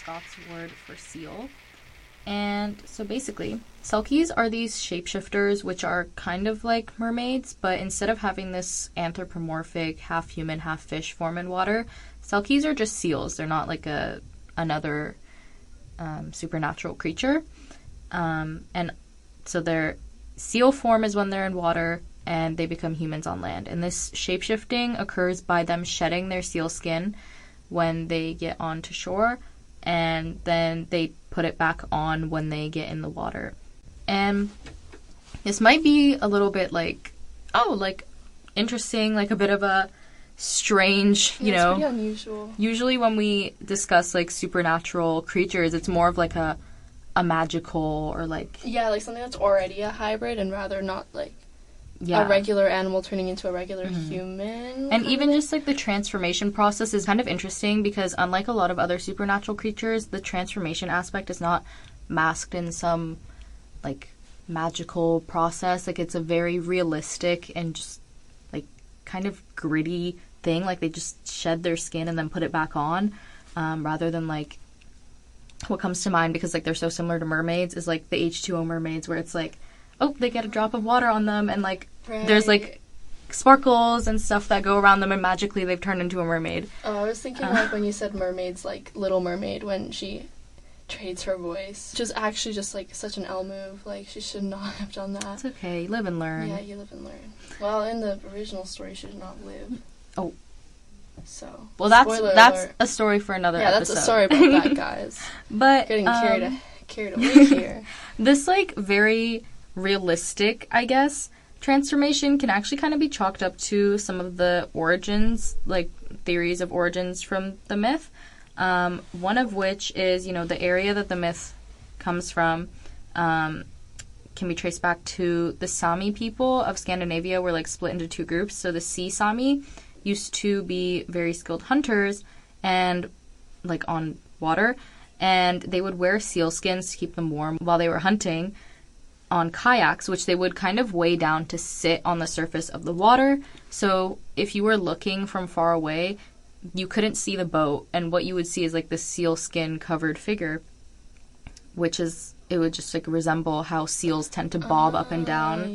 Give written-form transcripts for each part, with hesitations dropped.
Scots word for seal. And so basically, selkies are these shapeshifters which are kind of like mermaids, but instead of having this anthropomorphic, half human, half fish form in water, selkies are just seals. They're not like another supernatural creature. And so their seal form is when they're in water, and they become humans on land. And this shapeshifting occurs by them shedding their seal skin when they get onto shore, and then they put it back on when they get in the water. And this might be a little bit interesting, like a bit of a strange, It's pretty unusual. Usually when we discuss like supernatural creatures, it's more of like a magical or like... Yeah, like something that's already a hybrid and rather not like a regular animal turning into a regular human. And even just like the transformation process is kind of interesting because unlike a lot of other supernatural creatures, the transformation aspect is not masked in some like magical process. Like it's a very realistic and just like kind of gritty thing. Like they just shed their skin and then put it back on, rather than like what comes to mind because like they're so similar to mermaids is like the H2O mermaids where it's like, oh, they get a drop of water on them and like there's like sparkles and stuff that go around them and magically they've turned into a mermaid. Oh, I was thinking like when you said mermaids, like Little Mermaid when she trades her voice. Which is actually just like such an L move. Like she should not have done that. It's okay. You live and learn. Yeah, you live and learn. Well, in the original story, she did not live. Oh. So. Well, that's a story for another episode. Yeah, that's a story about that, guys. But getting carried away here. This like very realistic, I guess, transformation can actually kind of be chalked up to some of the origins, like theories of origins from the myth. One of which is, the area that the myth comes from can be traced back to the Sami people of Scandinavia were like split into two groups. So the Sea Sami used to be very skilled hunters and like on water, and they would wear seal skins to keep them warm while they were hunting on kayaks, which they would kind of weigh down to sit on the surface of the water. So if you were looking from far away, you couldn't see the boat, and what you would see is like this seal skin covered figure, which is, it would just like resemble how seals tend to bob up and down.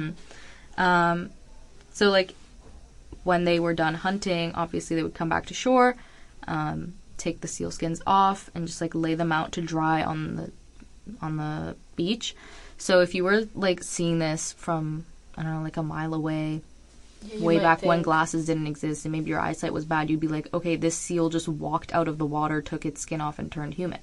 Yeah. So like when they were done hunting, obviously they would come back to shore, take the seal skins off and just like lay them out to dry on the beach. So if you were like seeing this from, I don't know, like a mile away, way back when glasses didn't exist and maybe your eyesight was bad, you'd be like, okay, this seal just walked out of the water, took its skin off and turned human.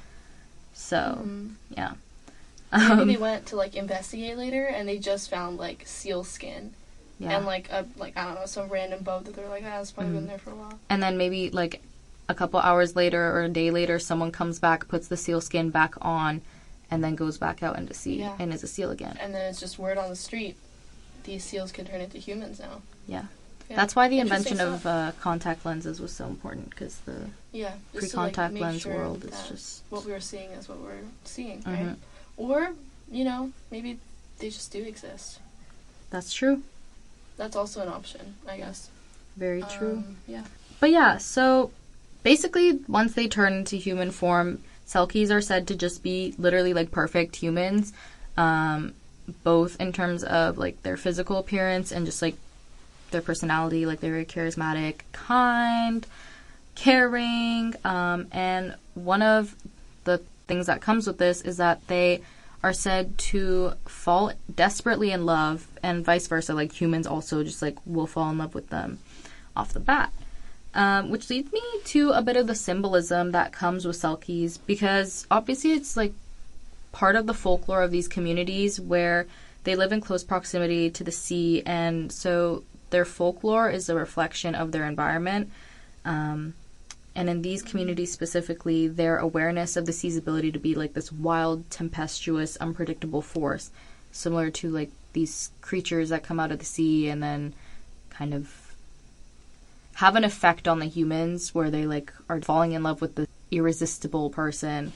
So, yeah. Maybe they went to like investigate later and they just found like seal skin. Yeah. And like I don't know, some random boat that they're like, it's probably been there for a while. And then maybe like a couple hours later or a day later, someone comes back, puts the seal skin back on, and then goes back out into sea and is a seal again. And then it's just word on the street. These seals can turn into humans now. Yeah. That's why the invention of contact lenses was so important, because the pre-contact lens world is just... what we were seeing is what we're seeing, right? Or, maybe they just do exist. That's true. That's also an option, I guess. Very true. Yeah. But yeah, so basically once they turn into human form, selkies are said to just be literally like perfect humans, both in terms of like their physical appearance and just like their personality. Like they're very charismatic, kind, caring, and one of the things that comes with this is that they are said to fall desperately in love, and vice versa, like humans also just like will fall in love with them off the bat. Which leads me to a bit of the symbolism that comes with selkies, because obviously it's like part of the folklore of these communities where they live in close proximity to the sea, and so their folklore is a reflection of their environment. And in these communities specifically, their awareness of the sea's ability to be like this wild, tempestuous, unpredictable force, similar to like these creatures that come out of the sea and then kind of have an effect on the humans where they like are falling in love with the irresistible person.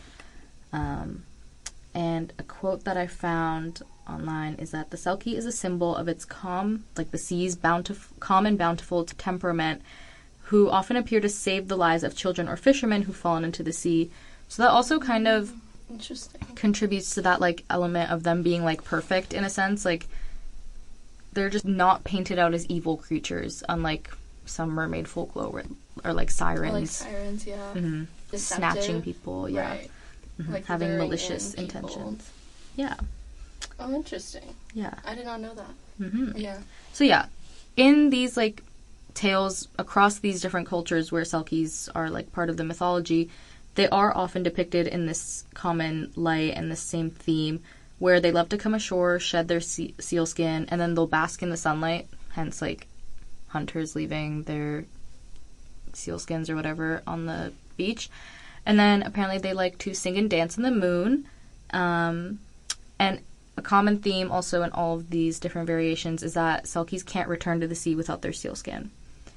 And a quote that I found online is that the selkie is a symbol of its calm, like the sea's calm and bountiful temperament, who often appear to save the lives of children or fishermen who've fallen into the sea. So that also kind of contributes to that, like, element of them being, like, perfect in a sense. Like, they're just not painted out as evil creatures, unlike some mermaid folklore or like sirens. Or like sirens, yeah. Mm-hmm. Snatching people, yeah. Right. Mm-hmm. Like having malicious intentions. Yeah. Oh, interesting. Yeah. I did not know that. Mm-hmm. Yeah. So yeah, in these, like, tales across these different cultures where Selkies are, like, part of the mythology, they are often depicted in this common light and the same theme, where they love to come ashore, shed their seal skin, and then they'll bask in the sunlight, hence, like, hunters leaving their seal skins or whatever on the beach. And then apparently they like to sing and dance in the moon. And a common theme also in all of these different variations is that Selkies can't return to the sea without their seal skin,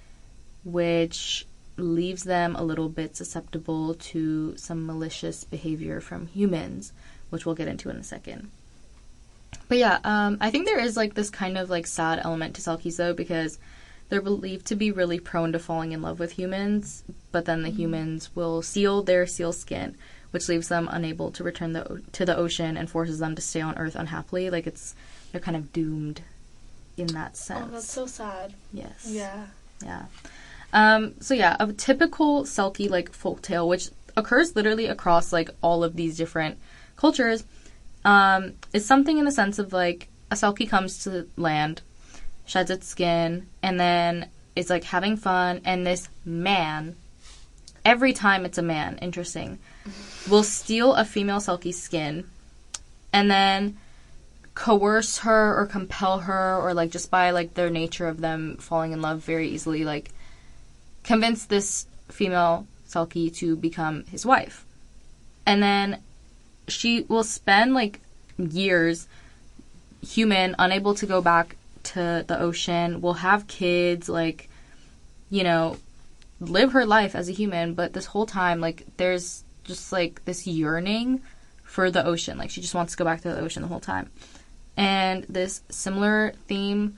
which leaves them a little bit susceptible to some malicious behavior from humans, which we'll get into in a second. But yeah, I think there is, like, this kind of, like, sad element to Selkies, though, because they're believed to be really prone to falling in love with humans, but then the humans will seal their seal skin, which leaves them unable to return to the ocean and forces them to stay on Earth unhappily. Like, they're kind of doomed in that sense. Oh, that's so sad. Yes. Yeah. Yeah. So yeah, a typical Selkie, like, folktale, which occurs literally across, like, all of these different cultures, is something in the sense of, like, a Selkie comes to land, sheds its skin, and then is, like, having fun, and this man, every time it's a man, interesting, will steal a female Selkie's skin, and then coerce her or compel her, or, like, just by, like, their nature of them falling in love very easily, like, convince this female Selkie to become his wife. And then she will spend, like, years human, unable to go back to the ocean, will have kids, like, you know, live her life as a human, but this whole time, like, there's just, like, this yearning for the ocean. Like, she just wants to go back to the ocean the whole time. And this similar theme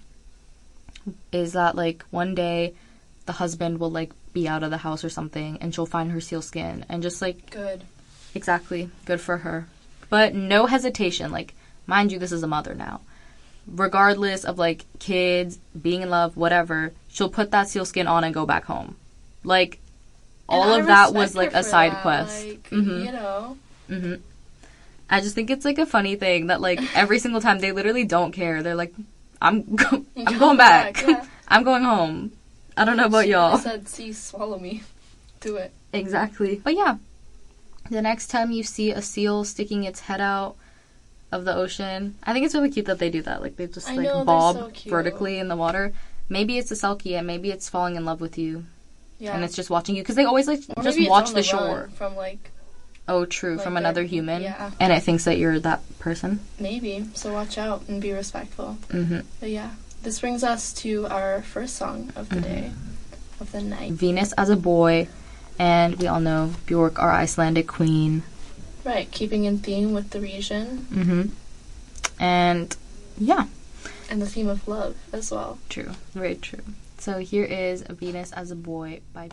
is that, like, one day the husband will, like, be out of the house or something, and she'll find her seal skin, and just, like... Good. Exactly. Good for her. But no hesitation. Like, mind you, this is a mother now. Regardless of, like, kids, being in love, whatever, she'll put that seal skin on and go back home. Like, all of that was, like, a side quest. Like, you know. Mm-hmm. I just think it's, like, a funny thing that, like, every single time they literally don't care. They're like, I'm going back. Yeah. I'm going home. I don't know about y'all. I said, see, swallow me. Do it. Exactly. But yeah, the next time you see a seal sticking its head out of the ocean, I think it's really cute that they do that. Like, they just, like, bob so vertically in the water. Maybe it's a Selkie, and maybe it's falling in love with you. Yeah. And it's just watching you. Because they always, like, or just watch the shore. From, like... Oh, true. Like from another human. Yeah. And it thinks that you're that person. Maybe. So watch out and be respectful. Mm-hmm. But yeah. This brings us to our first song of the day. Of the night. Venus as a Boy. And we all know Björk, our Icelandic queen. Right. Keeping in theme with the region. Mm-hmm. And, yeah. And the theme of love as well. True. Very true. So here is Venus as a Boy by...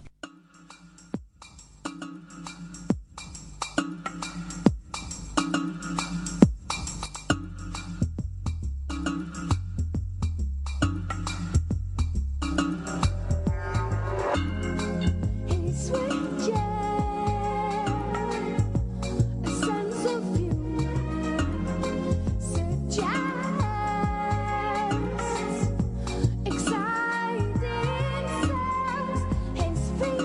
Exciting sounds, his feet.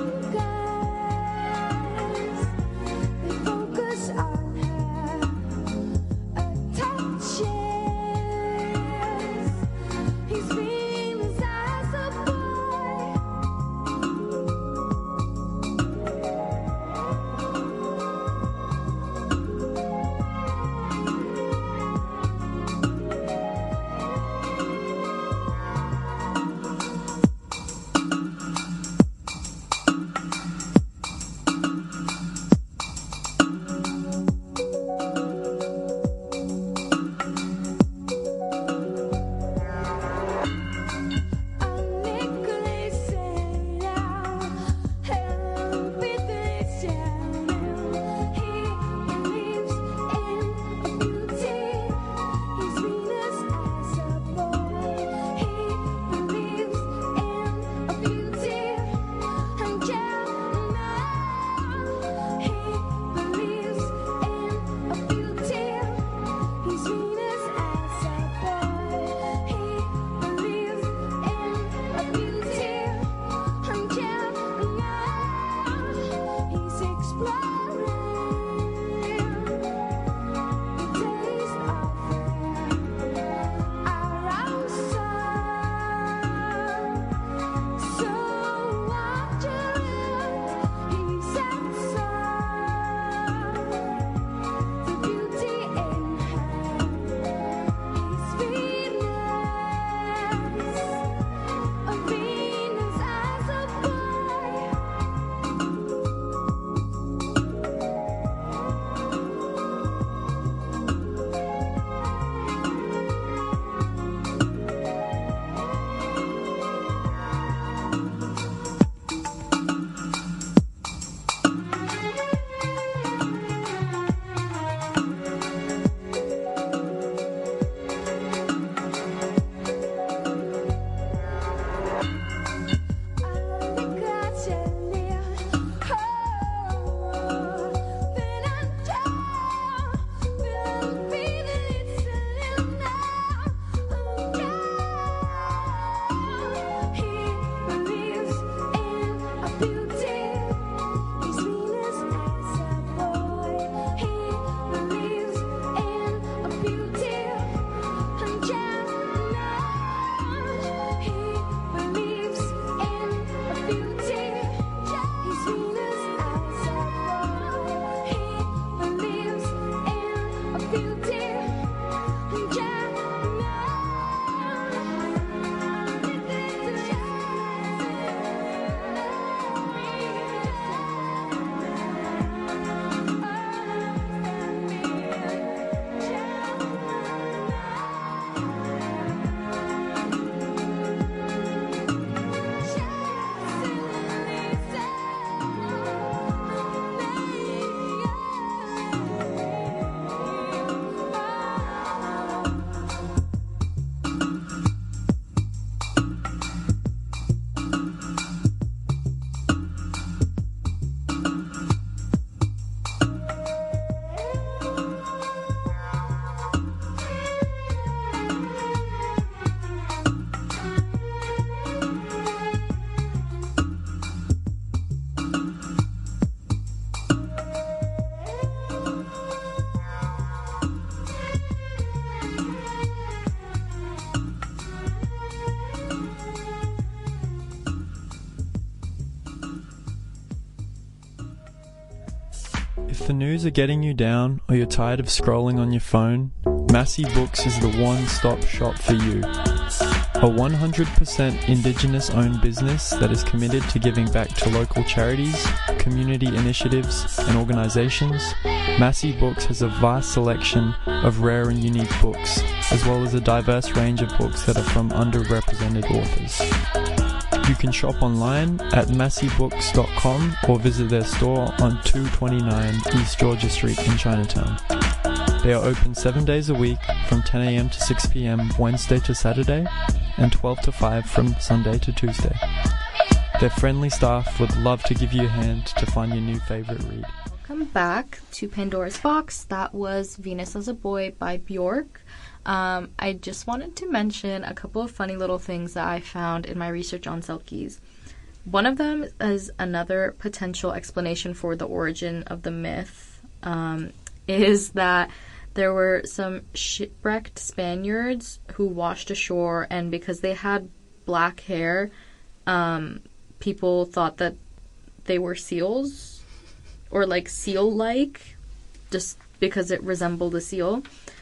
If the news are getting you down or you're tired of scrolling on your phone, Massey Books is the one-stop shop for you. A 100% Indigenous-owned business that is committed to giving back to local charities, community initiatives, and organizations, Massey Books has a vast selection of rare and unique books, as well as a diverse range of books that are from underrepresented authors. You can shop online at masseybooks.com or visit their store on 229 East Georgia Street in Chinatown. They are open 7 days a week from 10 a.m. to 6 p.m. Wednesday to Saturday and 12 to 5 from Sunday to Tuesday. Their friendly staff would love to give you a hand to find your new favorite read. Welcome back to Pandora's Box. That was Venus as a Boy by Bjork. I just wanted to mention a couple of funny little things that I found in my research on Selkies. One of them is another potential explanation for the origin of the myth, is that there were some shipwrecked Spaniards who washed ashore, and because they had black hair, people thought that they were seals, or like seal-like, just because it resembled a seal.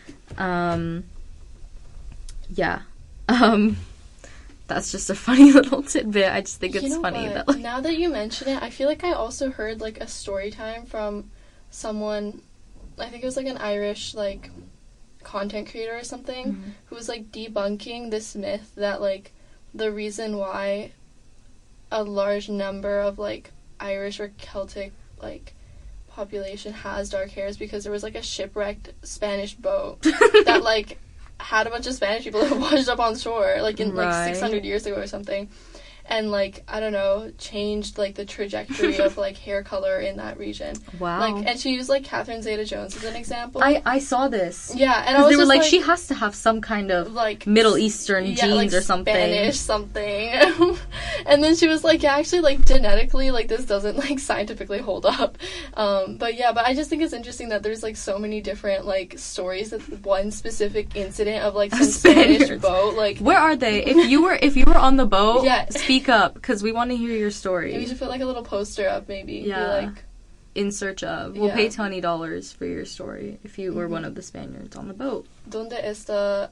That's just a funny little tidbit. I just think it's funny that, like, now that you mention it, I feel like I also heard like a story time from someone, I think it was like an Irish like content creator or something, who was like debunking this myth that like the reason why a large number of like Irish or Celtic like population has dark hair is because there was like a shipwrecked Spanish boat that like had a bunch of Spanish people that washed up on shore like in like 600 years ago or something, and like I don't know, changed like the trajectory of like hair color in that region. Wow. Like, and she used like Catherine Zeta-Jones as an example. I saw this. Yeah, and I was they were just, like, she has to have some kind of like Middle Eastern genes like, or something. Spanish something. And then she was like, yeah, actually like genetically like this doesn't like scientifically hold up. But I just think it's interesting that there's like so many different like stories of one specific incident of like some Spanish boat. Like, where are they? If you were on the boat, yeah. Speak up, because we want to hear your story. Maybe we should put like a little poster up, maybe. Yeah. Like, in search of. We'll pay $20 for your story if you were one of the Spaniards on the boat. ¿Dónde está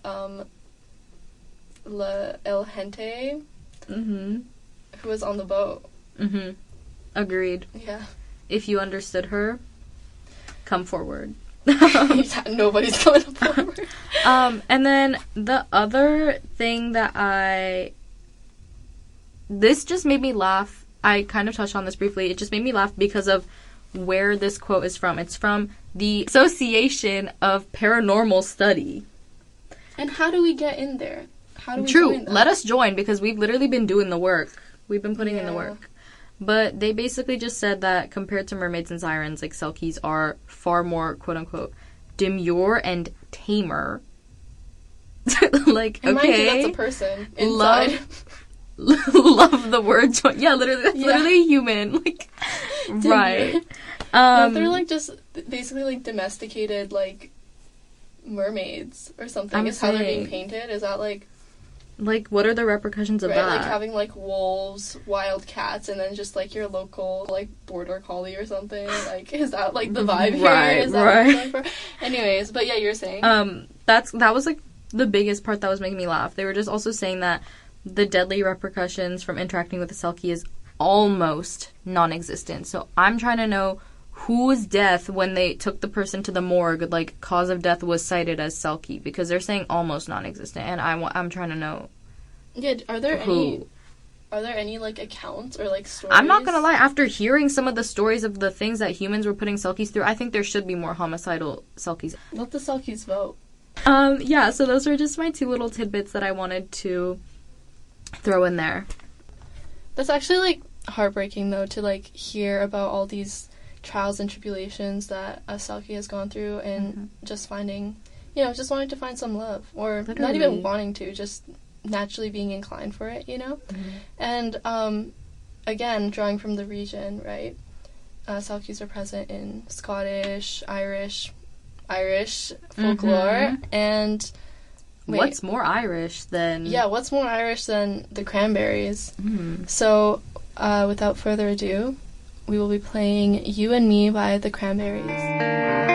el gente who was on the boat? Agreed. Yeah. If you understood her, come forward. Nobody's coming forward. And then the other thing that this just made me laugh. I kind of touched on this briefly. It just made me laugh because of where this quote is from. It's from the Association of Paranormal Study. And how do we get in there? How do we join that? Let us join, because we've literally been doing the work. We've been putting in the work. But they basically just said that compared to mermaids and sirens, like Selkies are far more, quote-unquote, demure and tamer. Like, and okay. Mind you, that's a person inside. Love the word join. Yeah, literally, that's literally human. Like, right. No, they're like just basically like domesticated like mermaids or something. Is how they're being painted. Is that like what are the repercussions of that? Like having like wolves, wild cats, and then just like your local like border collie or something. Like, is that like the vibe here? Is that what you're going for? Anyways, but yeah, you're saying that was like the biggest part that was making me laugh. They were just also saying that the deadly repercussions from interacting with a Selkie is almost non-existent. So I'm trying to know whose death, when they took the person to the morgue, like, cause of death was cited as Selkie, because they're saying almost non-existent, and I'm trying to know. Yeah, are there any like accounts or like stories? I'm not gonna lie, after hearing some of the stories of the things that humans were putting Selkies through, I think there should be more homicidal Selkies. Let the Selkies vote. Yeah, so those are just my two little tidbits that I wanted to throw in there. That's actually like heartbreaking though, to like hear about all these trials and tribulations that a Selkie has gone through, and just finding, just wanting to find some love, or literally. Not even wanting to, just naturally being inclined for it, And again, drawing from the region, right? Selkies are present in Scottish, Irish folklore, and what's more Irish than... Yeah, what's more Irish than the Cranberries? So, without further ado, we will be playing You and Me by the Cranberries.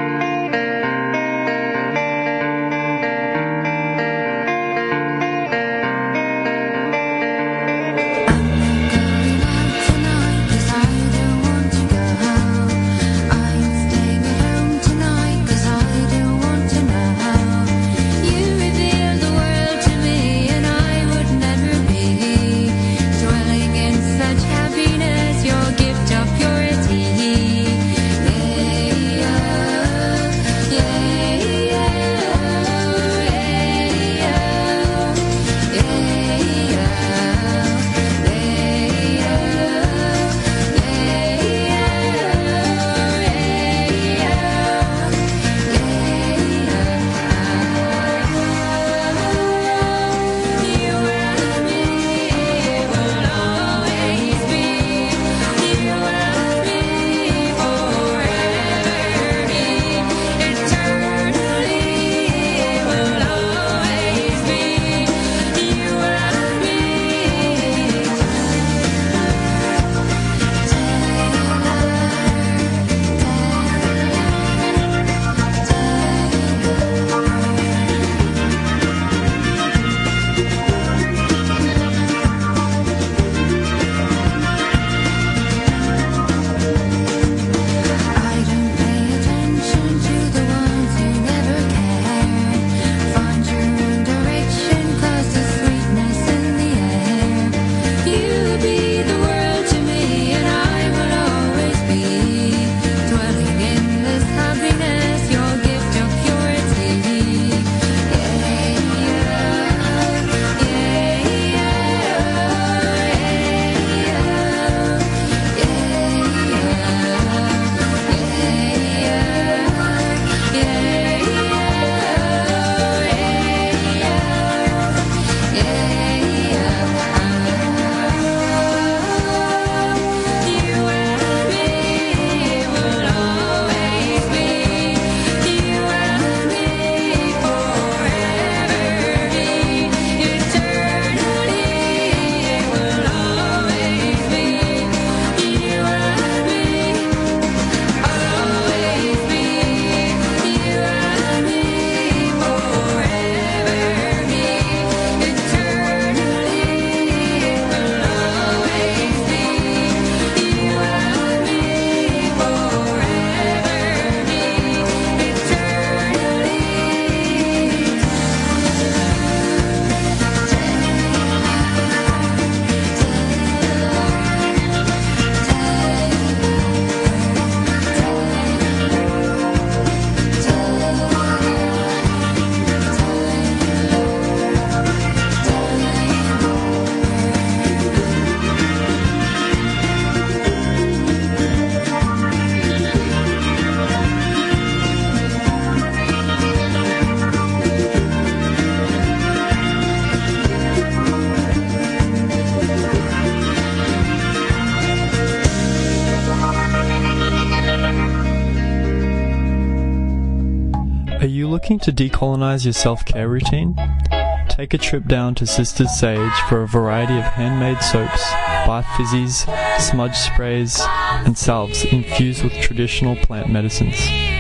Looking to decolonize your self-care routine? Take a trip down to Sisters Sage for a variety of handmade soaps, bath fizzies, smudge sprays, and salves infused with traditional plant medicines.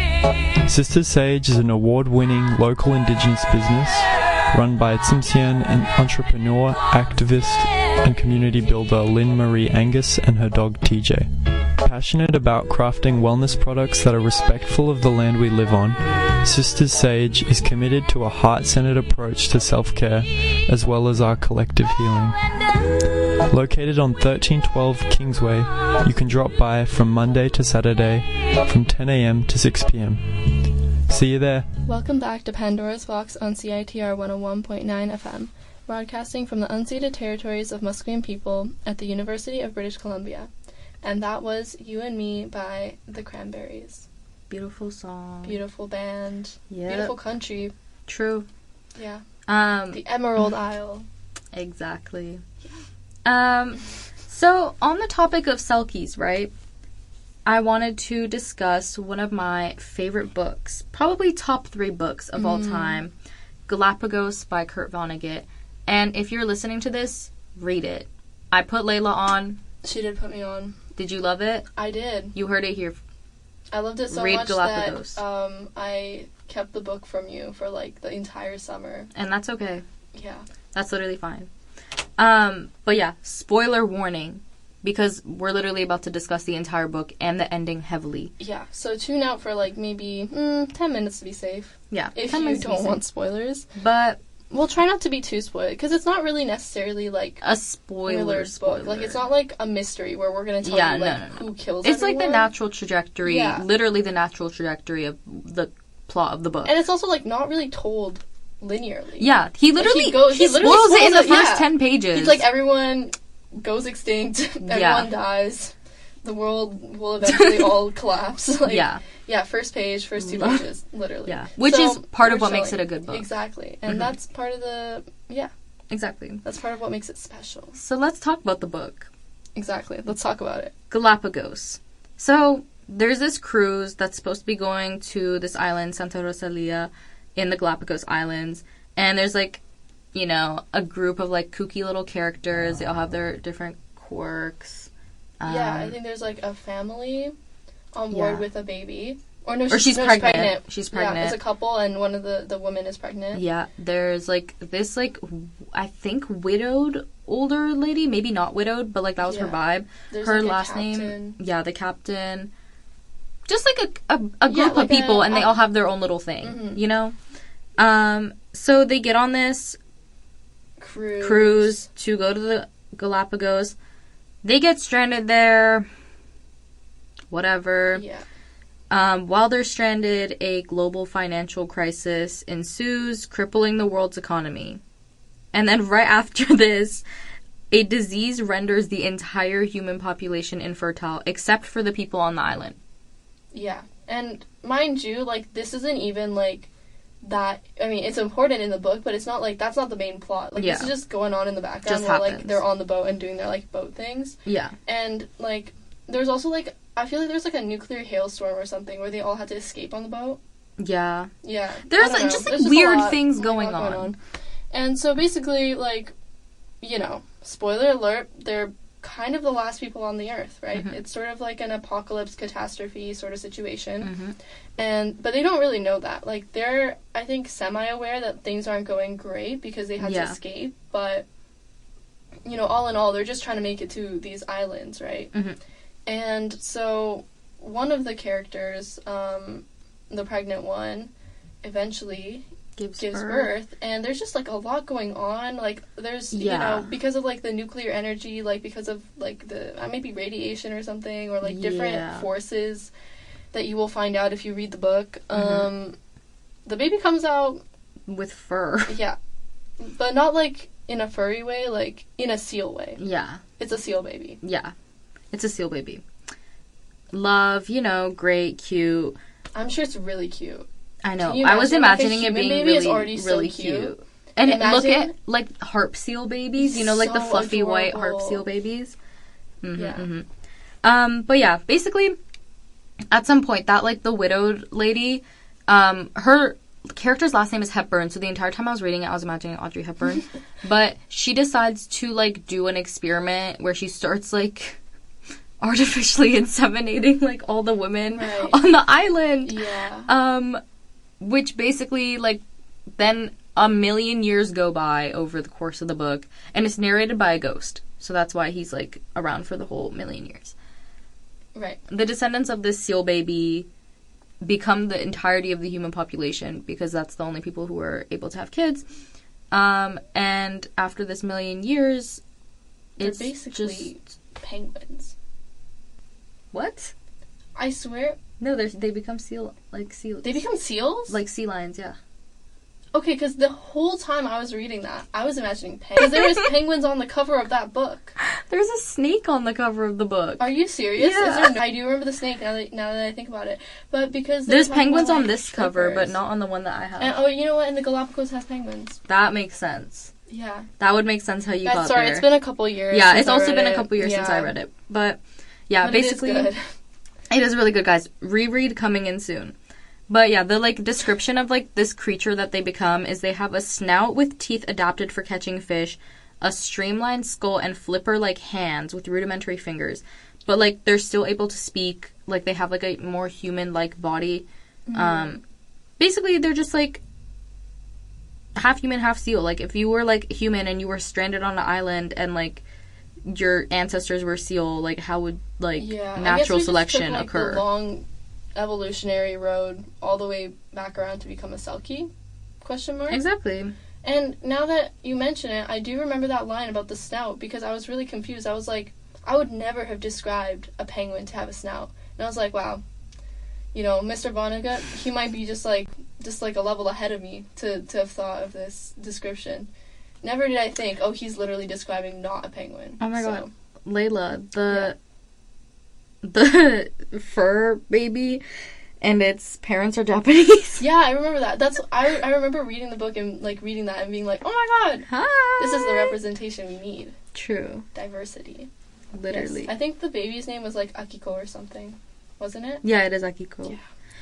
Sisters Sage is an award-winning local Indigenous business run by Tsimshian entrepreneur, activist, and community builder Lynn Marie Angus and her dog TJ. Passionate about crafting wellness products that are respectful of the land we live on, Sisters Sage is committed to a heart-centered approach to self-care as well as our collective healing. Located on 1312 Kingsway, you can drop by from Monday to Saturday from 10 a.m. to 6 p.m. See you there. Welcome back to Pandora's Box on CITR 101.9 FM, broadcasting from the unceded territories of Musqueam people at the University of British Columbia. And that was You and Me by the Cranberries. Beautiful song. Beautiful band. Yep. Beautiful country. True. Yeah. The Emerald Isle. Exactly. So on the topic of selkies, right? I wanted to discuss one of my favorite books, probably top 3 books of all time, Galapagos by Kurt Vonnegut. And if you're listening to this, read it. I put Layla on. She did put me on. Did you love it? I did. You heard it here. I loved it so Read much Galapagos. that I kept the book from you for, like, the entire summer. And that's okay. Yeah. That's literally fine. But yeah, spoiler warning. Because we're literally about to discuss the entire book and the ending heavily. Yeah, so tune out for, like, maybe 10 minutes to be safe. Yeah, if 10 you minutes to be don't safe. want spoilers. But we'll try not to be too spoiled, because it's not really necessarily, like, a spoiler book. Like, it's not, like, a mystery where we're going to tell you, like, who kills It's everyone. like the natural trajectory, literally the natural trajectory of the plot of the book. And it's also, like, not really told linearly. Yeah, he literally, he literally spoils it in the first yeah. 10 pages. He's like, everyone goes extinct, everyone dies, the world will eventually all collapse. Like, yeah, first page, first 2 pages, literally. Yeah, which is part of what makes it a good book. Exactly, and that's part of the, Exactly. That's part of what makes it special. So let's talk about the book. Exactly, let's talk about it. Galapagos. So, there's this cruise that's supposed to be going to this island, Santa Rosalia, in the Galapagos Islands, and there's, like, you know, a group of, like, kooky little characters. They all have their different quirks. I think there's, like, a family on board with a baby. She's pregnant. She's pregnant. Yeah, it's a couple, and one of the women is pregnant. Yeah, there's, like, this, like, I think widowed older lady. Maybe not widowed, but, like, that was her vibe. There's, her like, last captain. name. Yeah, the captain. Just, like, a group of people, and they all have their own little thing, you know? So they get on this cruise to go to the Galapagos. They get stranded there. Whatever. Yeah. While they're stranded, a global financial crisis ensues, crippling the world's economy. And then right after this, a disease renders the entire human population infertile, except for the people on the island. Yeah. And mind you, like, this isn't even, like, that, I mean, it's important in the book, but it's not, like, that's not the main plot. Like, this is just going on in the background while, like, they're on the boat and doing their, like, boat things. Yeah. And, like, there's also, like, I feel like there's, like, a nuclear hailstorm or something where they all had to escape on the boat. Yeah. Yeah. There's, like, just, like, weird things going on. And so, basically, like, you know, spoiler alert, they're kind of the last people on the earth, right? Mm-hmm. It's sort of like an apocalypse catastrophe sort of situation. Mm-hmm. But they don't really know that. Like, they're, I think, semi-aware that things aren't going great because they had to escape. But, you know, all in all, they're just trying to make it to these islands, right? Mm-hmm. And so one of the characters, the pregnant one, eventually gives birth, and there's just, like, a lot going on. Like, there's, you know, because of, like, the nuclear energy, like, because of, like, the, maybe radiation or something, or, like, different forces that you will find out if you read the book. Mm-hmm. The baby comes out with fur. Yeah. But not, like, in a furry way, like, in a seal way. Yeah. It's a seal baby. Yeah. It's a seal baby. Love, you know, great, cute. I'm sure it's really cute. I know. I was imagining it being really cute. And look at, like, harp seal babies. You know, like, the fluffy white harp seal babies. Mm-hmm, yeah. Mm-hmm. But yeah, basically, at some point, that, like, the widowed lady, her character's last name is Hepburn, so the entire time I was reading it, I was imagining Audrey Hepburn. But she decides to, like, do an experiment where she starts, like, artificially inseminating, like, all the women on the island. Yeah. Which basically, like, then 1,000,000 years go by over the course of the book, and it's narrated by a ghost. So that's why he's, like, around for the whole 1,000,000 years. Right. The descendants of this seal baby become the entirety of the human population, because that's the only people who are able to have kids. And after this 1,000,000 years, they're it's basically just penguins. What? I swear. No, they become seals. They become seals? Like sea lions, yeah. Okay, because the whole time I was reading that, I was imagining penguins. Because there was penguins on the cover of that book. There's a snake on the cover of the book. Are you serious? Yeah. I do remember the snake now that I think about it. But because there's penguins on this cover, but not on the one that I have. And, you know what? And the Galapagos has penguins. That makes sense. Yeah. That would make sense how you got there. Sorry, it's been a couple years. Yeah, it's also been a couple years since I read it. But yeah, basically, it is good. It is really good, guys. Reread coming in soon. But yeah, the, like, description of, like, this creature that they become is they have a snout with teeth adapted for catching fish, a streamlined skull, and flipper-like hands with rudimentary fingers. but, like, they're still able to speak. Like, they have, like, a more human-like body. Basically, they're just, like, half human, half seal. Like, if you were, like, human and you were stranded on an island and, like, your ancestors were seal, like, how would, like, natural selection occur? The long evolutionary road all the way back around to become a Selkie? Question mark? Exactly. And now that you mention it, I do remember that line about the snout, because I was really confused. I was like, I would never have described a penguin to have a snout. And I was like, wow, you know, Mr. Vonnegut, he might be just like a level ahead of me to have thought of this description. Never did I think, oh, he's literally describing not a penguin. Oh my god. Layla, the fur baby and its parents are Japanese. Yeah, I remember that. I remember reading the book and, like, reading that and being like, oh my god, Hi. This is the representation we need. True. Diversity. Literally. Yes. I think the baby's name was, like, Akiko or something. Wasn't it? Yeah, it is Akiko. Yeah.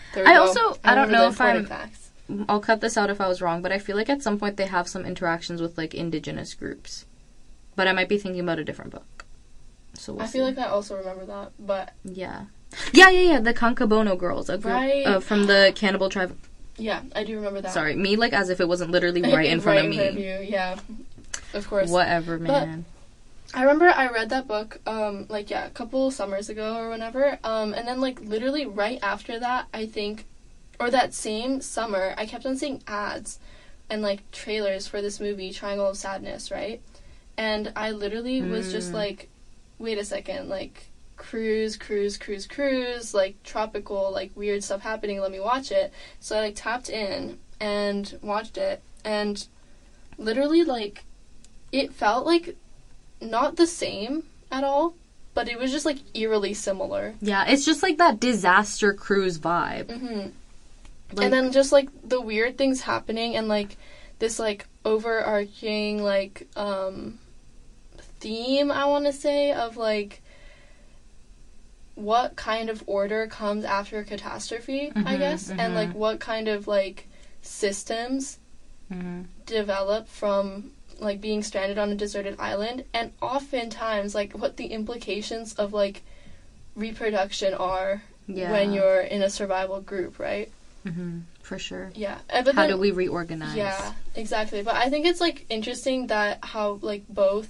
I don't know if I'll cut this out if I was wrong, but I feel like at some point they have some interactions with, like, indigenous groups. But I might be thinking about a different book. So we'll I feel like I also remember that, but... Yeah, the Kankabono girls, a group right. From the cannibal tribe. Yeah, I do remember that. Sorry, me, like, as if it wasn't literally right in front of me. Right in front of you, yeah. Of course. Whatever, man. But I remember I read that book, a couple summers ago or whenever, and then, like, literally right after that, I think, or that same summer, I kept on seeing ads and, like, trailers for this movie, Triangle of Sadness, right? And I literally was just like, wait a second, like, cruise, like, tropical, like, weird stuff happening, let me watch it. So I, like, tapped in and watched it, and literally, like, it felt, like, not the same at all, but it was just, like, eerily similar. Yeah, it's just, like, that disaster cruise vibe. Mm-hmm. Like, and then just, like, the weird things happening and, like, this, like, overarching, like, theme, I want to say, of, like, what kind of order comes after a catastrophe, I guess, and, like, what kind of, like, systems develop from, like, being stranded on a deserted island, and oftentimes, like, what the implications of, like, reproduction are when you're in a survival group, right? For sure. Yeah. How do we reorganize? Yeah, exactly. But I think it's, like, interesting that how, like, both,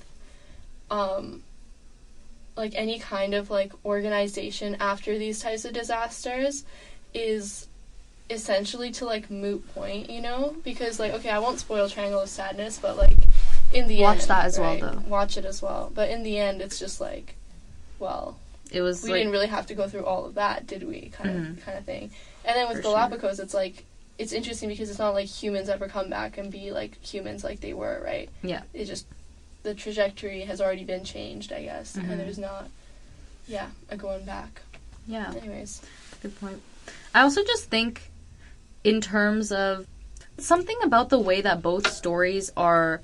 like, any kind of, like, organization after these types of disasters is essentially to, like, moot point, you know? Because, like, okay, I won't spoil Triangle of Sadness, but, like, in the end... Watch that as right? well, though. Watch it as well. But in the end, it's just, like, well... It was, we didn't really have to go through all of that, did we? Kind of thing. And then with Galapagos, it's, like... It's interesting because it's not like humans ever come back and be, like, humans like they were, right? Yeah. It just... The trajectory has already been changed, I guess. And there's not... Yeah, a going back. Yeah. Anyways. Good point. I also just think, in terms of... Something about the way that both stories are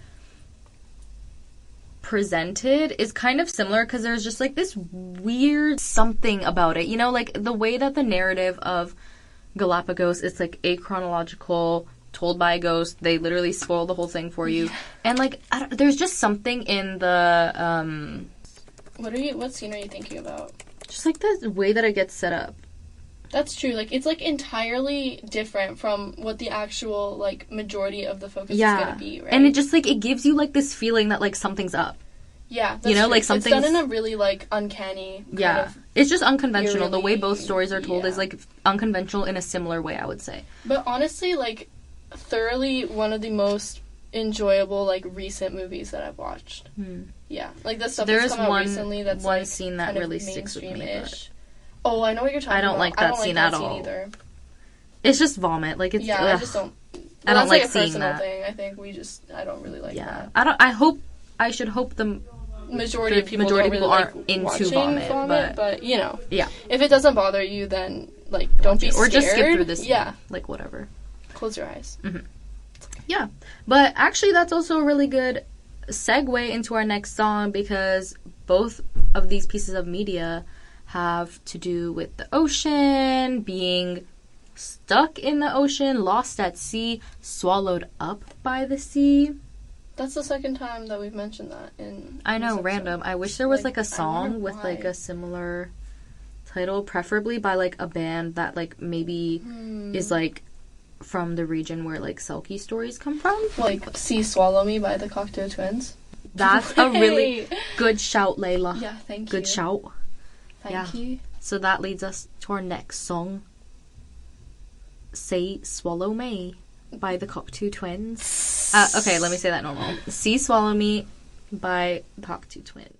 presented is kind of similar, because there's just, like, this weird something about it. You know, like, the way that the narrative of Galapagos is, like, achronological, told by a ghost. They literally spoil the whole thing for you. Yeah. And, like, there's just something in the, What scene are you thinking about? Just, like, the way that it gets set up. That's true. Like, it's, like, entirely different from what the actual, like, majority of the focus is going to be, right? And it just, like, it gives you, like, this feeling that, like, something's up. Yeah, that's you know, true. Like, something's... It's done in a really, like, uncanny kind of... It's just unconventional. The way both stories are told is, like, unconventional in a similar way, I would say. But honestly, like, thoroughly one of the most enjoyable, like, recent movies that I've watched. Yeah. Like, the stuff that's come out recently that's, one like, scene that really sticks with me, but... Oh, I know what you're talking about. I don't like that scene at all. Either. It's just vomit. Like, it's... Yeah, I just don't... I don't like seeing that. Thing. I think I don't really like that. I should hope the majority of people aren't into vomit, but, you know. Yeah. If it doesn't bother you, then, like, don't be scared. Or just skip through this. Yeah. Like, whatever. Close your eyes. Yeah. But actually, that's also a really good segue into our next song, because both of these pieces of media have to do with the ocean, being stuck in the ocean, lost at sea, swallowed up by the sea. That's the second time that we've mentioned that in I know, this random. episode. I wish there was, Like, like, a I song wonder with, like, why. a similar title, preferably by, like, a band that, like, maybe is, like, from the region where, like, Selkie stories come from. Like, See Swallow Me by the Cocteau Twins. That's a really Hey! good shout, Layla. Yeah, thank you. Good shout. Thank you. So that leads us to our next song, Say Swallow Me by the Cocteau Twins. Okay, let me say that normal. See Swallow Me by the Cocteau Twins.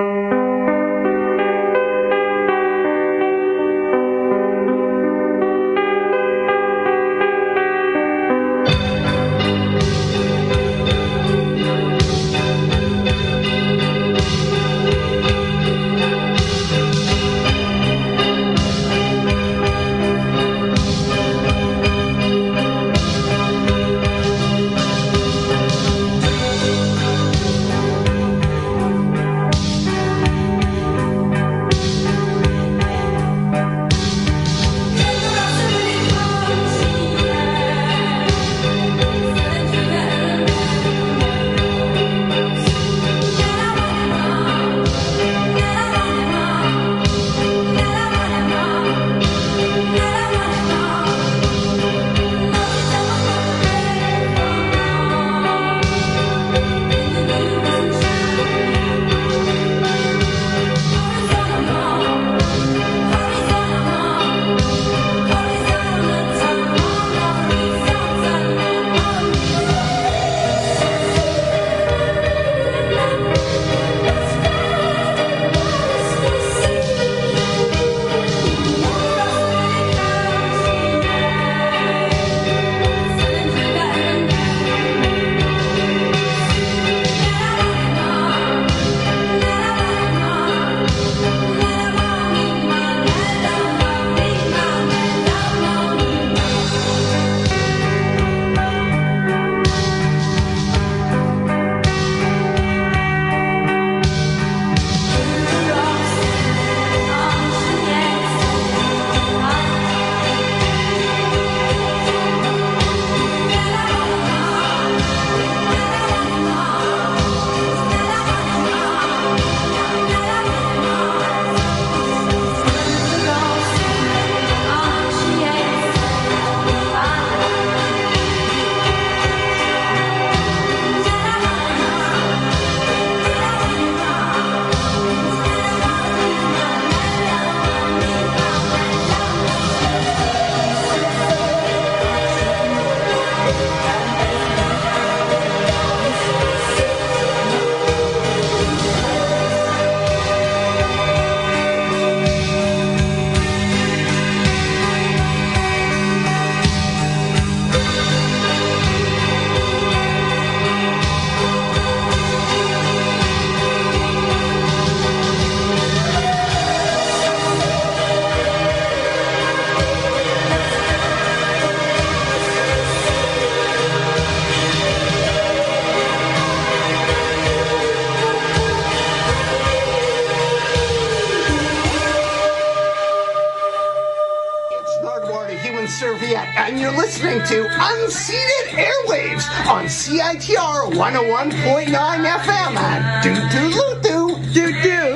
Serviette, and you're listening to Unceded Airwaves on CITR 101.9 FM at doo-doo-doo-doo.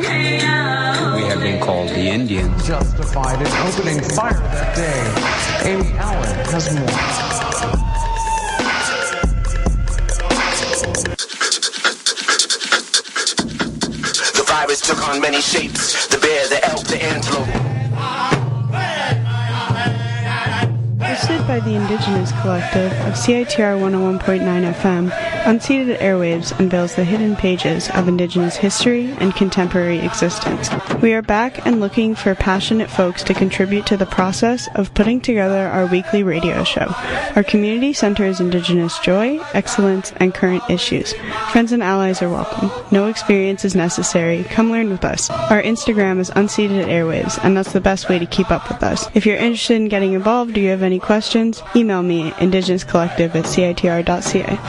We have been called the Indians. Justified in opening fire that day. Amy Allen has more. The virus took on many shapes. The bear, the elk, the antelope. Hosted by the Indigenous Collective of CITR 101.9 FM, Unceded Airwaves unveils the hidden pages of Indigenous history and contemporary existence. We are back and looking for passionate folks to contribute to the process of putting together our weekly radio show. Our community centers Indigenous joy, excellence, and current issues. Friends and allies are welcome. No experience is necessary. Come learn with us. Our Instagram is Unceded Airwaves, and that's the best way to keep up with us. If you're interested in getting involved or you have any questions, email me at indigenouscollective@citr.ca.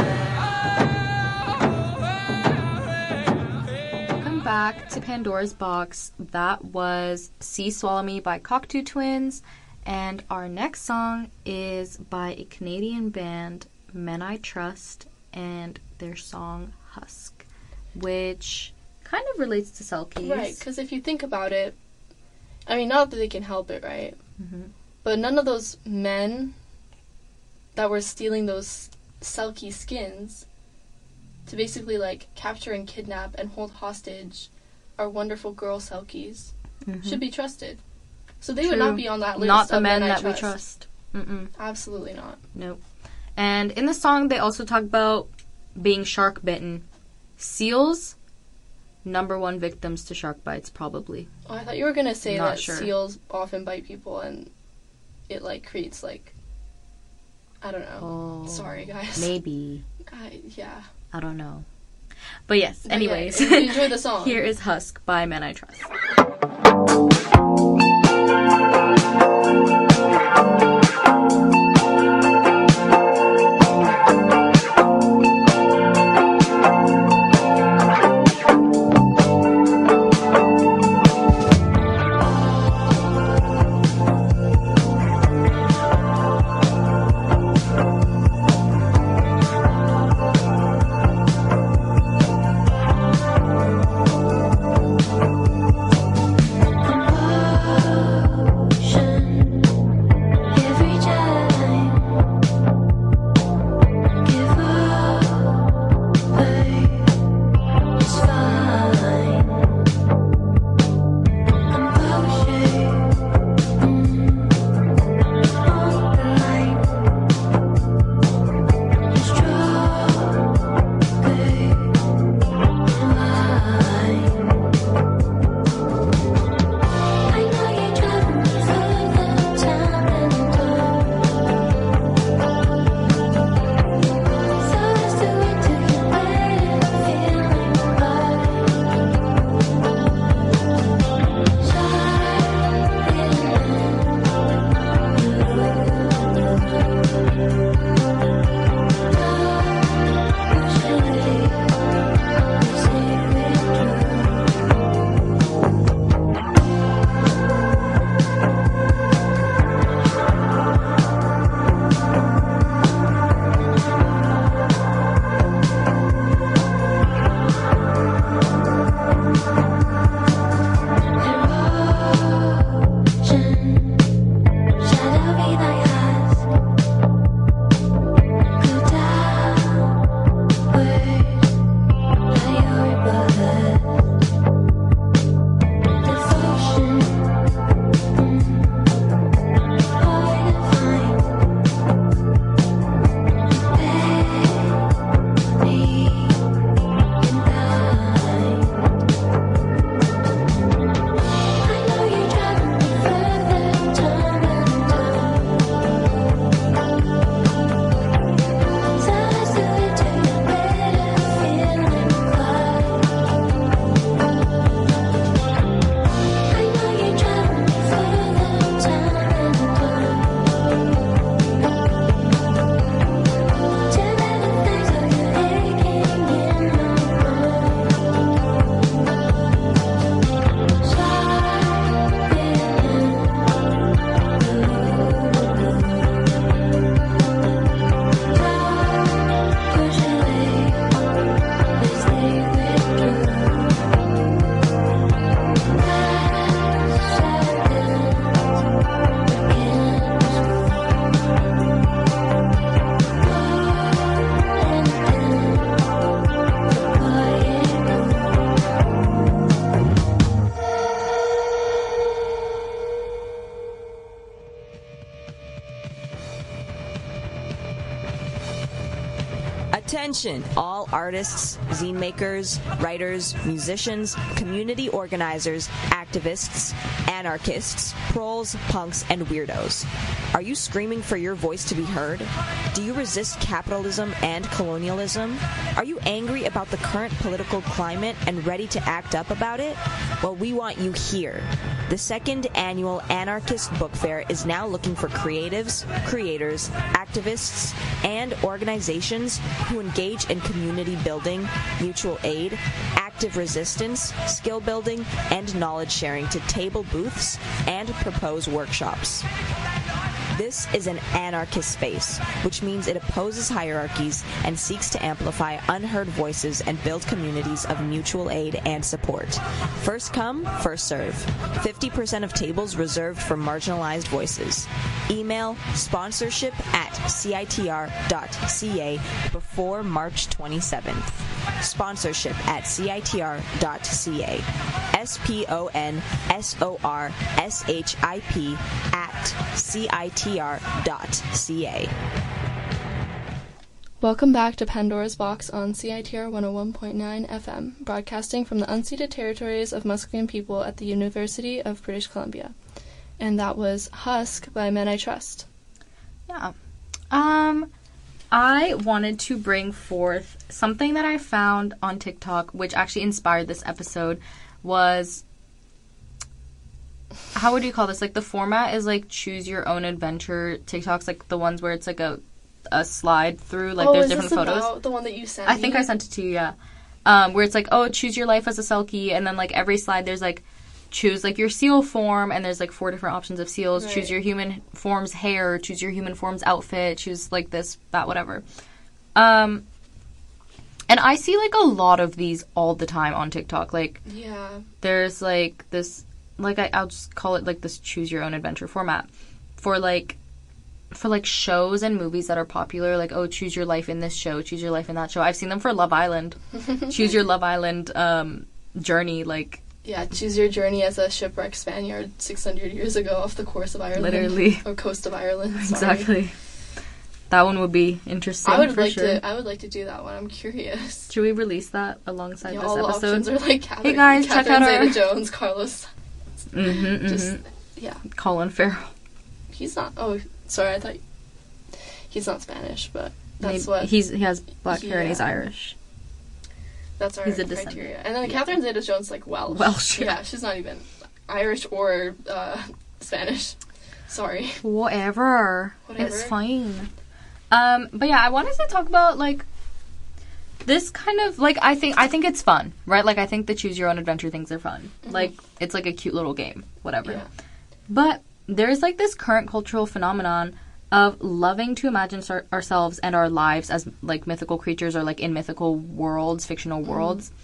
Welcome back to Pandora's Box. That was See Swallow Me by Cocteau Twins, and our next song is by a Canadian band, Men I Trust, and their song Husk, which kind of relates to Selkies. Right, because if you think about it, I mean, not that they can help it, right? Mm-hmm. But none of those men that were stealing those Selkie skins to basically, like, capture and kidnap and hold hostage our wonderful girl Selkies should be trusted. So they would not be on that list. Not the of men I that we trust. trust. Mm-mm. Absolutely not. Nope. And in the song, they also talk about being shark bitten. Seals, #1 victims to shark bites, probably. Oh, I thought you were going to say Not that sure. seals often bite people and it, like, creates, like, I don't know. Oh, Sorry, guys. Maybe. Yeah. I don't know. But yes, anyways. Yeah, enjoy the song. Here is Husk by Men I Trust. Attention, all artists, zine makers, writers, musicians, community organizers, activists, anarchists, proles, punks, and weirdos. Are you screaming for your voice to be heard? Do you resist capitalism and colonialism? Are you angry about the current political climate and ready to act up about it? Well, we want you here. The second annual Anarchist Book Fair is now looking for creatives, creators, activists, and organizations who engage in community building, mutual aid, active resistance, skill building, and knowledge sharing to table booths and propose workshops. This is an anarchist space, which means it opposes hierarchies and seeks to amplify unheard voices and build communities of mutual aid and support. First come, first serve. 50% of tables reserved for marginalized voices. Email sponsorship@citr.ca before March 27th. Sponsorship@citr.ca. sponsorship@citr.ca. Welcome back to Pandora's Box on CITR 101.9 FM, broadcasting from the unceded territories of Musqueam people at the University of British Columbia. And that was Husk by Men I Trust. Yeah. I wanted to bring forth something that I found on TikTok, which actually inspired this episode, was, how would you call this? Like, the format is like choose your own adventure TikToks, like the ones where it's like a slide through, like there's different photos. About the one that you sent me? I think I sent it to you, yeah. Where it's like, oh, choose your life as a Selkie, and then like every slide there's like, choose like your seal form, and there's like 4 different options of seals. Right. Choose your human form's hair, choose your human form's outfit, choose like this, that, whatever. And I see like a lot of these all the time on TikTok. Like, yeah, there's like this, like I'll just call it like this choose your own adventure format for like shows and movies that are popular. Like, oh, choose your life in this show, choose your life in that show. I've seen them for Love Island. Choose your Love Island journey, like. Yeah, choose your journey as a shipwrecked Spaniard 600 years ago off the course of Ireland. Literally. Or coast of Ireland, sorry. Exactly. That one would be interesting. I would like sure. to do that one. I'm curious. Should we release that alongside this all episode? The options are like hey guys, check out our Zeta-Jones, Carlos. Just yeah. Colin Farrell. He's not. Oh, sorry. I thought he's not Spanish, but that's Maybe. what He has black hair and he's Irish. That's our criteria. And then Catherine Zeta-Jones, like, Welsh. Welsh. Yeah, she's not even Irish or Spanish. Sorry. Whatever. It's fine. But yeah, I wanted to talk about, like, this kind of, like, I think it's fun, right? Like, I think the choose your own adventure things are fun. Mm-hmm. Like, it's like a cute little game, whatever. Yeah. But there's, like, this current cultural phenomenon of loving to imagine ourselves and our lives as, like, mythical creatures or, like, in mythical worlds, fictional worlds.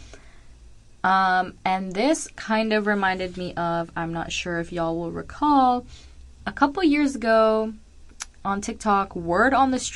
And this kind of reminded me of, I'm not sure if y'all will recall, a couple years ago on TikTok, word on the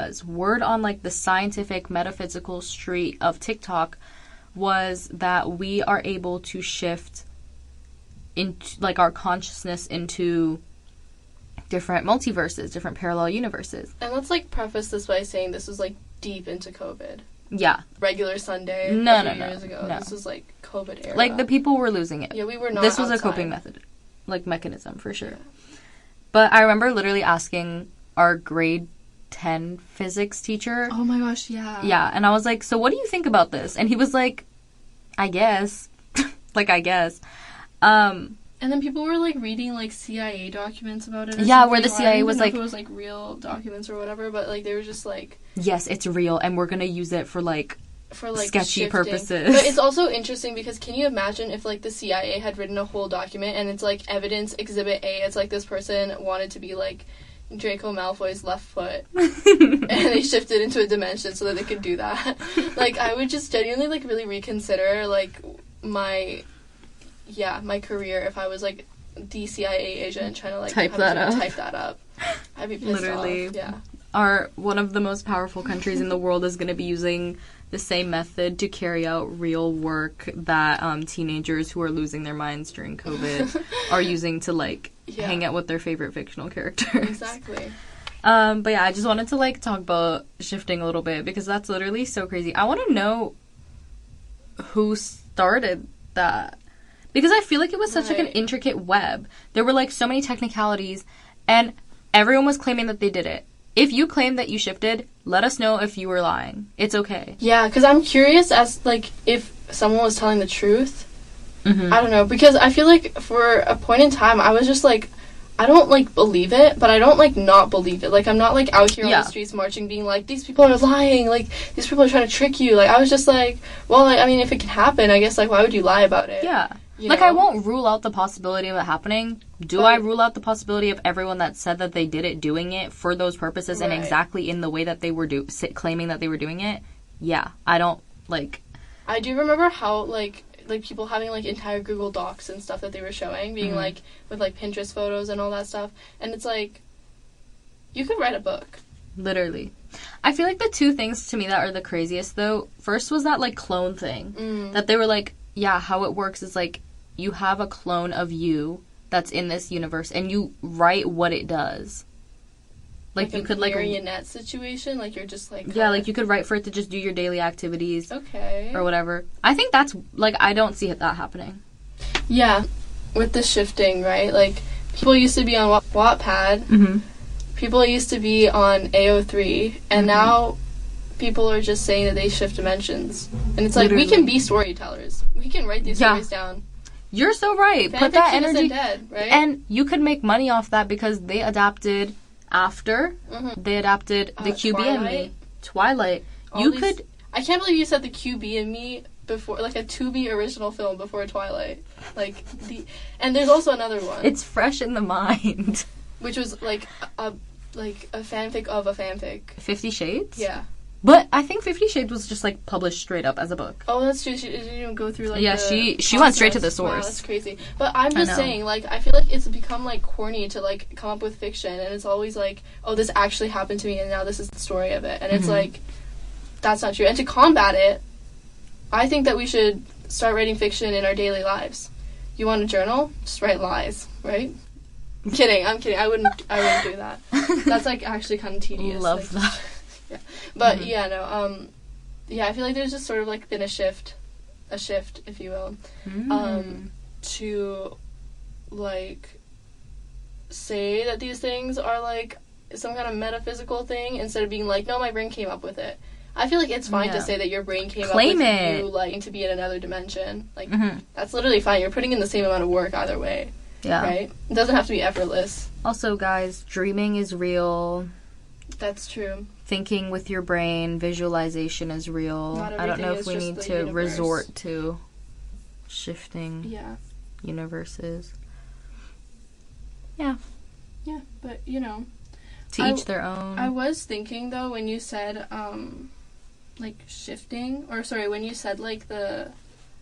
scientific, metaphysical street of TikTok was that we are able to shift into, like, our consciousness into different multiverses, different parallel universes. And let's, like, preface this by saying this was, like, deep into COVID. Yeah. Regular Sunday years ago. No. This was, like, COVID era. Like, the people were losing it. Yeah, we were not This was outside. a coping mechanism, for sure. Yeah. But I remember literally asking our grade 10 physics teacher. Oh my gosh, yeah. Yeah, and I was like, so what do you think about this? And he was like, I guess. like, I guess. And then people were, like, reading, like, CIA documents about it. Yeah, where the CIA was, like... it was, like, real documents or whatever, but, like, they were just, like... Yes, it's real, and we're gonna use it for, like sketchy shifting purposes. But it's also interesting because can you imagine if, like, the CIA had written a whole document and it's, like, evidence exhibit A, it's, like, this person wanted to be, like, Draco Malfoy's left foot, and they shifted into a dimension so that they could do that. Like, I would just genuinely, like, really reconsider, like, my career if I was, like, the CIA agent trying to, like, type that up. I'd be pissed Literally, off. Yeah. One of the most powerful countries in the world is going to be using the same method to carry out real work that teenagers who are losing their minds during COVID are using to, like, hang out with their favorite fictional characters. Exactly. But yeah, I just wanted to, like, talk about shifting a little bit because that's literally so crazy. I want to know who started that. Because I feel like it was such, like, an intricate web. There were, like, so many technicalities, and everyone was claiming that they did it. If you claim that you shifted, let us know if you were lying. It's okay. Yeah, because I'm curious as, like, if someone was telling the truth. Mm-hmm. I don't know, because I feel like for a point in time, I was just, like, I don't, like, believe it, but I don't, like, not believe it. Like, I'm not, like, out here on the streets marching being like, these people are lying, like, these people are trying to trick you. Like, I was just like, well, like, I mean, if it can happen, I guess, like, why would you lie about it? Yeah. Like, I won't rule out the possibility of it happening. Do I rule out the possibility of everyone that said that they did it doing it for those purposes and exactly in the way that they were claiming that they were doing it? Yeah. I don't, like... I do remember how, like people having, like, entire Google Docs and stuff that they were showing, being, like, with, like, Pinterest photos and all that stuff. And it's, like, you could write a book. Literally. I feel like the two things to me that are the craziest, though, first was that, like, clone thing. That they were, like, yeah, how it works is, like, you have a clone of you that's in this universe, and you write what it does. Like you could, like, marionette situation, like you're just, like... Yeah, like, you could write for it to just do your daily activities. Okay. Or whatever. I think that's, like, I don't see that happening. Yeah. With the shifting, right? Like, people used to be on Wattpad. People used to be on AO3, and now people are just saying that they shift dimensions. And it's like, we can be storytellers. We can write these stories down. You're so right. Fan Put that fiction energy... isn't dead, right? And you could make money off that because they adapted after. They adapted the QB and Me. Twilight. I can't believe you said the QB and Me before, like, a Tubi original film before Twilight. Like, and there's also another one. It's fresh in the mind. Which was, like a fanfic of a fanfic. 50 Shades? Yeah. But I think 50 Shades was just, like, published straight up as a book. Oh, that's true. She didn't even go through, like, yeah, the she went straight to the source. Wow, that's crazy. But I'm just saying, like, I feel like it's become, like, corny to, like, come up with fiction, and it's always like, oh, this actually happened to me, and now this is the story of it. And it's like, that's not true. And to combat it, I think that we should start writing fiction in our daily lives. You want a journal? Just write lies, right? I'm kidding. I wouldn't do that. That's, like, actually kind of tedious. Love like, that. Yeah. But, yeah, no, yeah, I feel like there's just sort of, like, been a shift, if you will, to, like, say that these things are, like, some kind of metaphysical thing instead of being like, no, my brain came up with it. I feel like it's fine to say that your brain came up with you liking to be in another dimension. Like, that's literally fine. You're putting in the same amount of work either way. Yeah. Right? It doesn't have to be effortless. Also, guys, dreaming is real. That's true. Thinking with your brain, visualization is real. I don't know if we need to resort to shifting universes. Yeah. Yeah, but, you know. To each their own. I was thinking, though, when you said, like, shifting, or, sorry, when you said, like, the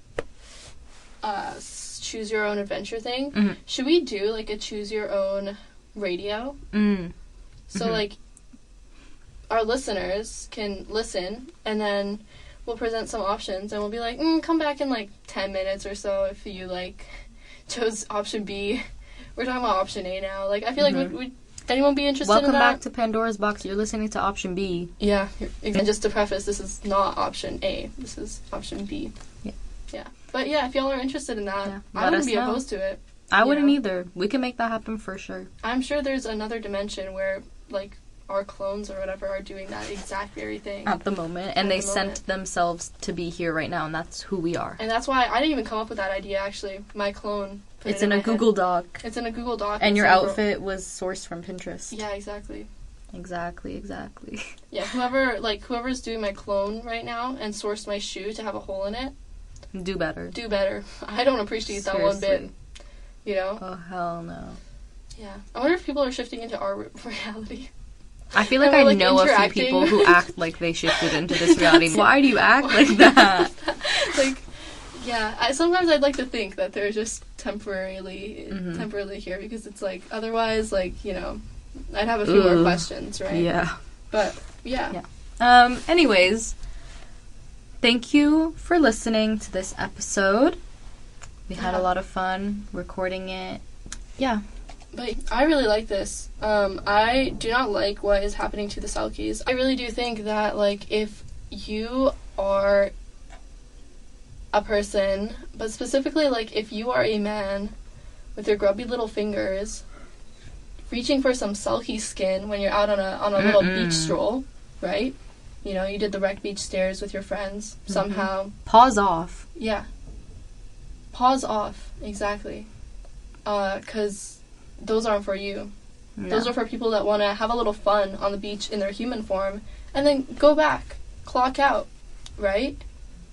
choose your own adventure thing, should we do, like, a choose your own radio? So, like, our listeners can listen, and then we'll present some options, and we'll be like, come back in, like, 10 minutes or so if you, like, chose option B. We're talking about option A now. Like, I feel like would anyone be interested in that? Welcome back to Pandora's Box. You're listening to option B. Yeah. And just to preface, this is not option A. This is option B. Yeah. Yeah. But, yeah, if y'all are interested in that, I wouldn't be opposed to it. I wouldn't either. We can make that happen for sure. I'm sure there's another dimension where, like, our clones or whatever are doing that exact very thing. At the moment. And they sent themselves to be here right now, and that's who we are. And that's why I didn't even come up with that idea, actually. My clone put it's in a Google Doc. It's in a Google Doc. And your outfit was sourced from Pinterest. Yeah, exactly. Exactly. Yeah, whoever's doing my clone right now and sourced my shoe to have a hole in it. Do better. I don't appreciate that one bit. You know? Oh, hell no. Yeah. I wonder if people are shifting into our reality. I feel like I know a few people who act like they shifted into this reality. Why do you act like that? Like, yeah. Sometimes I'd like to think that they're just temporarily here, because it's like, otherwise, like, you know, I'd have a few more questions, right? Yeah. But, yeah. Anyways, thank you for listening to this episode. We had a lot of fun recording it. Yeah. But I really like this. I do not like what is happening to the Selkies. I really do think that, like, if you are a person, but specifically, like, if you are a man with your grubby little fingers reaching for some Selkie skin when you're out on a little beach stroll, right? You know, you did the Wreck Beach stairs with your friends somehow. Pause off. Yeah. Pause off. Exactly. 'Cause those aren't for you. No. Those are for people that want to have a little fun on the beach in their human form and then go back, clock out, right?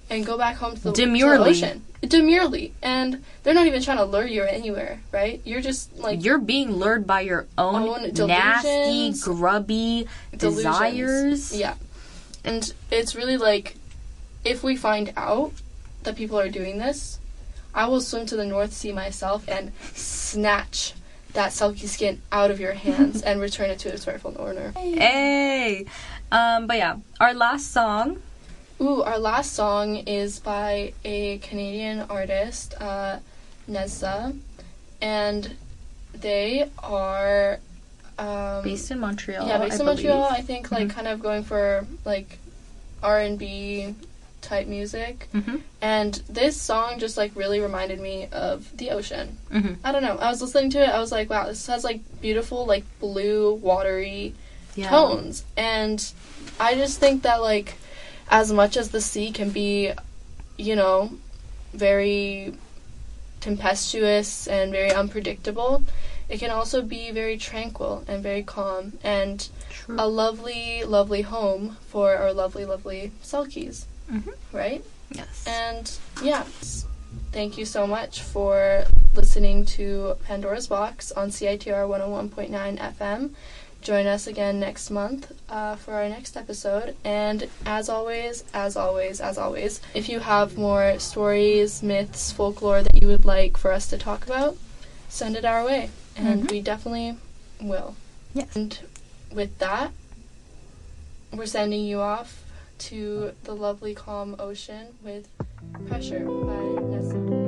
and go back home to the Demurely. ocean. Demurely. And they're not even trying to lure you anywhere, right? You're just like... You're being lured by your own nasty, grubby desires. Yeah. And it's really like, if we find out that people are doing this, I will swim to the North Sea myself and snatch that Selkie skin out of your hands and return it to its rightful owner. Hey! But yeah, our last song. Ooh, our last song is by a Canadian artist, Neza, and they are based in Montreal. Yeah, based in Montreal. I think like kind of going for like R&B type music. And this song just like really reminded me of the ocean. I don't know. I was listening to it. I was like, wow, this has like beautiful like blue, watery tones, and I just think that like, as much as the sea can be, you know, very tempestuous and very unpredictable, it can also be very tranquil and very calm and a lovely, lovely home for our lovely, lovely Selkies. Right? Yes. And yeah, thank you so much for listening to Pandora's Box on CITR 101.9 FM. Join us again next month for our next episode. And as always, if you have more stories, myths, folklore that you would like for us to talk about, send it our way. And we definitely will. Yes. And with that, we're sending you off to the lovely, calm ocean with Pressure by Nessa.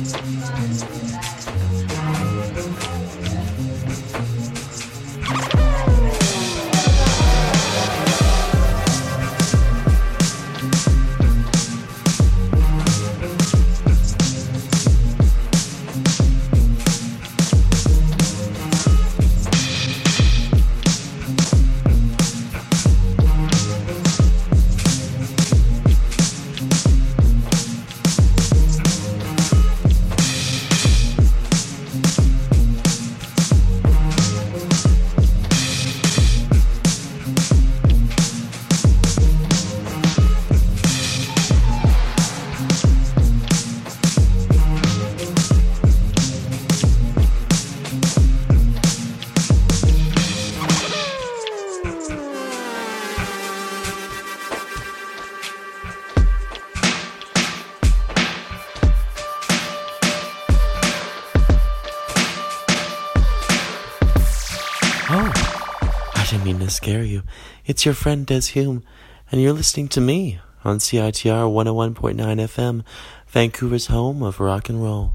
Scare you. It's your friend Des Hume, and you're listening to me on CITR 101.9 FM, Vancouver's home of rock and roll.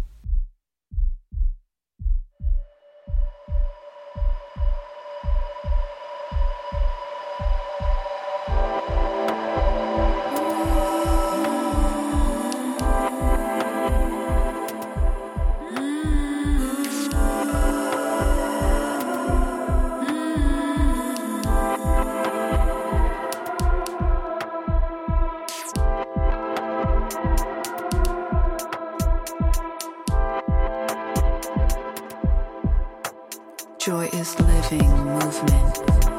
Joy is living movement.